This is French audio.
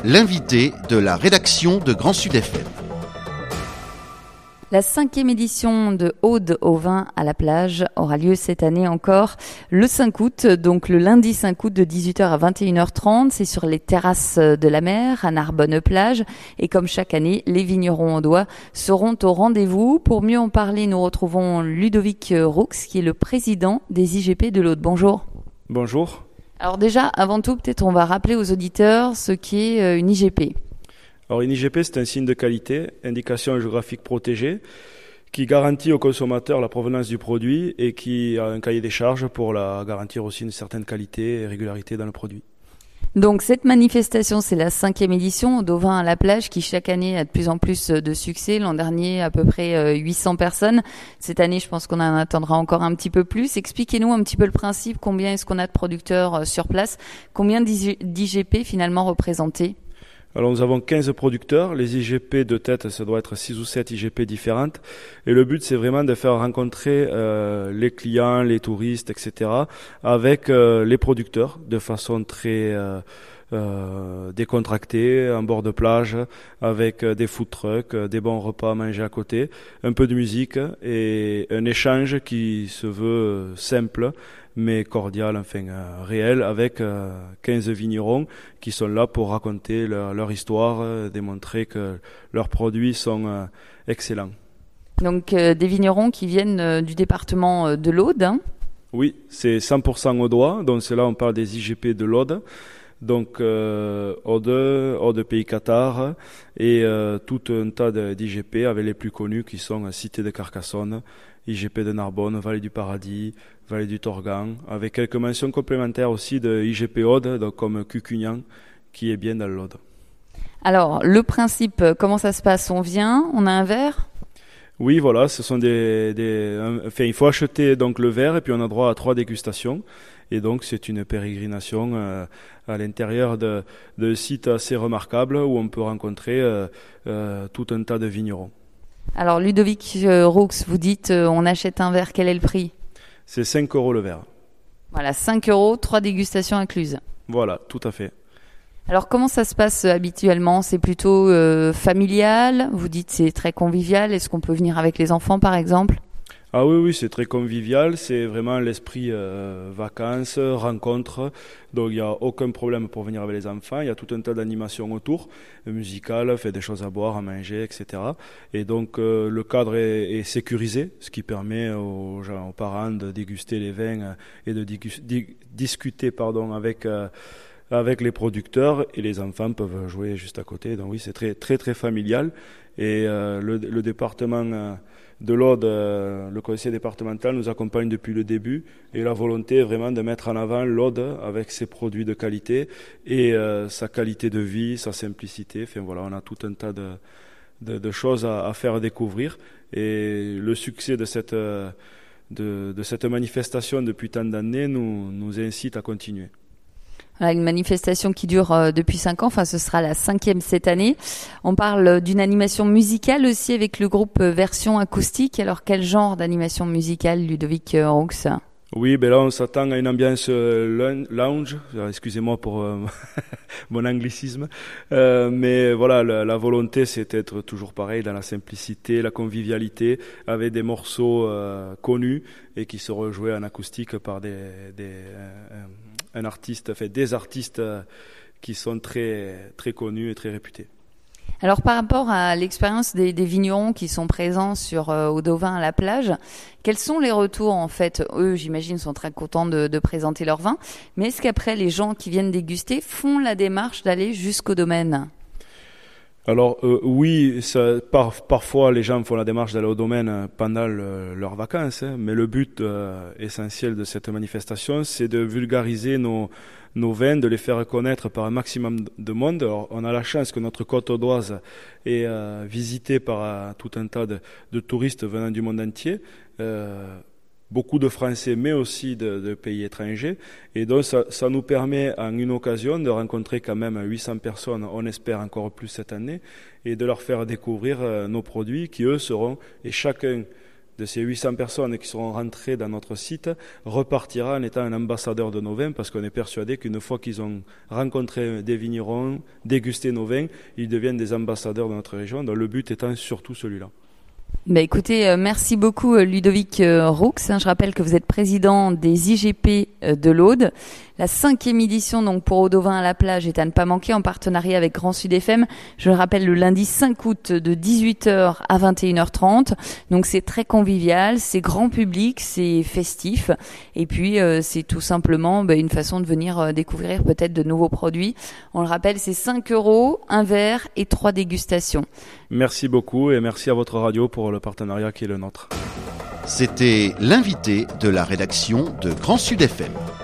L'invité de la rédaction de Grand Sud FM. La 5e édition de Aude au vin à la plage aura lieu cette année encore le 5 août, donc le lundi 5 août de 18h à 21h30. C'est sur les terrasses de la mer à Narbonne-Plage. Et comme chaque année, les vignerons audois seront au rendez-vous. Pour mieux en parler, nous retrouvons Ludovic Roux, qui est le président des IGP de l'Aude. Bonjour. Bonjour. Alors déjà, avant tout, peut-être on va rappeler aux auditeurs ce qu'est une IGP. Alors une IGP, c'est un signe de qualité, indication géographique protégée, qui garantit au consommateur la provenance du produit et qui a un cahier des charges pour garantir aussi une certaine qualité et régularité dans le produit. Donc cette manifestation, c'est la 5e édition Aude au vin à la plage qui chaque année a de plus en plus de succès. L'an dernier, à peu près 800 personnes. Cette année, je pense qu'on en attendra encore un petit peu plus. Expliquez-nous un petit peu le principe. Combien est-ce qu'on a de producteurs sur place? Combien d'IGP finalement représentés? Alors nous avons 15 producteurs, les IGP de tête, ça doit être 6 ou 7 IGP différentes. Et le but, c'est vraiment de faire rencontrer les clients, les touristes, etc. avec les producteurs de façon très décontractée, en bord de plage, avec des food trucks, des bons repas à manger à côté, un peu de musique et un échange qui se veut simple mais cordial, enfin réel, avec 15 vignerons qui sont là pour raconter leur histoire, démontrer que leurs produits sont excellents. Donc des vignerons qui viennent du département de l'Aude, hein? Oui, c'est 100% audois, donc c'est là on parle des IGP de l'Aude. Donc Aude Pays Cathare et tout un tas d'IGP avec les plus connus qui sont Cité de Carcassonne, IGP de Narbonne, Vallée du Paradis, Vallée du Torgan, avec quelques mentions complémentaires aussi de IGP Aude, donc comme Cucugnan, qui est bien dans l'Aude. Alors, le principe, comment ça se passe? On vient, on a un verre? Oui, voilà, ce sont enfin, il faut acheter donc le verre et puis on a droit à 3 dégustations. Et donc, c'est une pérégrination à l'intérieur de sites assez remarquables où on peut rencontrer tout un tas de vignerons. Alors, Ludovic Roux, vous dites on achète un verre, quel est le prix? C'est 5 € le verre. Voilà, 5 €, 3 dégustations incluses. Voilà, tout à fait. Alors, comment ça se passe habituellement? C'est plutôt familial? Vous dites c'est très convivial. Est-ce qu'on peut venir avec les enfants, par exemple? Ah oui, c'est très convivial, c'est vraiment l'esprit vacances, rencontres, donc il n'y a aucun problème pour venir avec les enfants, il y a tout un tas d'animations autour, musicales, fait des choses à boire, à manger, etc. Et donc le cadre est sécurisé, ce qui permet aux parents de déguster les vins et de discuter avec les producteurs, et les enfants peuvent jouer juste à côté. Donc oui, c'est très très très familial. Et le département de l'Aude, le conseil départemental nous accompagne depuis le début, et la volonté est vraiment de mettre en avant l'Aude avec ses produits de qualité et sa qualité de vie, sa simplicité. Enfin voilà, on a tout un tas de choses à faire découvrir, et le succès de cette manifestation depuis tant d'années nous incite à continuer. Voilà, une manifestation qui dure depuis 5 ans, enfin ce sera la 5e cette année. On parle d'une animation musicale aussi avec le groupe Version Acoustique. Alors quel genre d'animation musicale, Ludovic Roux? Oui, ben là on s'attend à une ambiance lounge, excusez-moi pour mon anglicisme, mais voilà, la volonté c'est d'être toujours pareil dans la simplicité, la convivialité, avec des morceaux connus et qui seront joués en acoustique par des artistes qui sont très, très connus et très réputés. Alors par rapport à l'expérience des vignerons qui sont présents sur Aude au vin à la plage, quels sont les retours en fait? Eux, j'imagine, sont très contents de présenter leur vin, mais est-ce qu'après les gens qui viennent déguster font la démarche d'aller jusqu'au domaine? Alors oui, parfois les gens font la démarche d'aller au domaine pendant leurs vacances, mais le but essentiel de cette manifestation, c'est de vulgariser nos vins, de les faire connaître par un maximum de monde. Alors, on a la chance que notre côte audoise est visitée par tout un tas de touristes venant du monde entier. Beaucoup de Français, mais aussi de pays étrangers. Et donc, ça nous permet, en une occasion, de rencontrer quand même 800 personnes, on espère encore plus cette année, et de leur faire découvrir nos produits qui, eux, seront, et chacun de ces 800 personnes qui seront rentrées dans notre site repartira en étant un ambassadeur de nos vins, parce qu'on est persuadé qu'une fois qu'ils ont rencontré des vignerons, dégusté nos vins, ils deviennent des ambassadeurs de notre région. Donc le but étant surtout celui-là. Écoutez, merci beaucoup Ludovic Roux. Je rappelle que vous êtes président des IGP de l'Aude. La 5e édition donc pour Eau de Vin à la plage est à ne pas manquer en partenariat avec Grand Sud FM. Je le rappelle, le lundi 5 août de 18h à 21h30. Donc c'est très convivial, c'est grand public, c'est festif. Et puis c'est tout simplement une façon de venir découvrir peut-être de nouveaux produits. On le rappelle, c'est 5 €, un verre et 3 dégustations. Merci beaucoup et merci à votre radio pour le partenariat qui est le nôtre. C'était l'invité de la rédaction de Grand Sud FM.